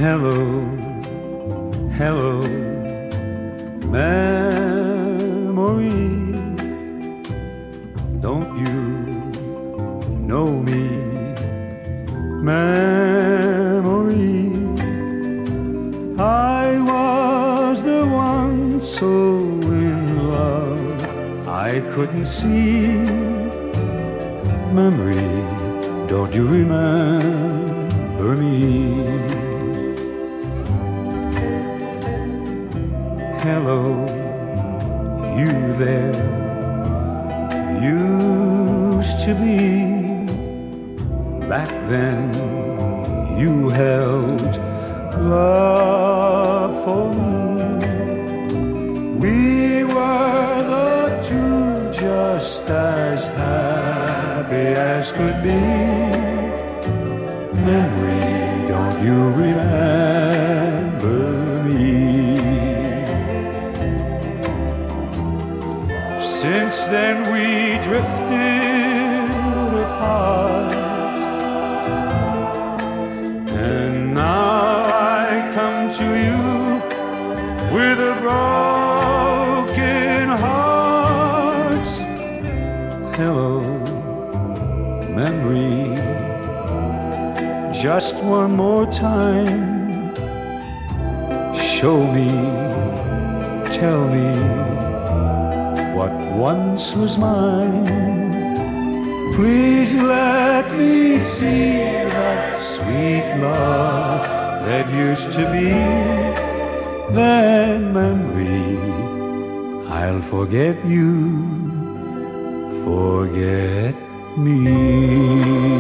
Hello, hello, memory. Don't you know me, memory? I was the one so in love I couldn't see. Memory, don't you remember me? Hello, you there, used to be. Back then you held love for me. We were the two just as happy as could be. Memory, don't you remember me? Since then we drifted apart, and now I come to you with a broken heart. Hello, memory, just one more time. Show me, tell me what once was mine. Please let me see that sweet love that used to be. Then, memory, I'll forget you, forget me.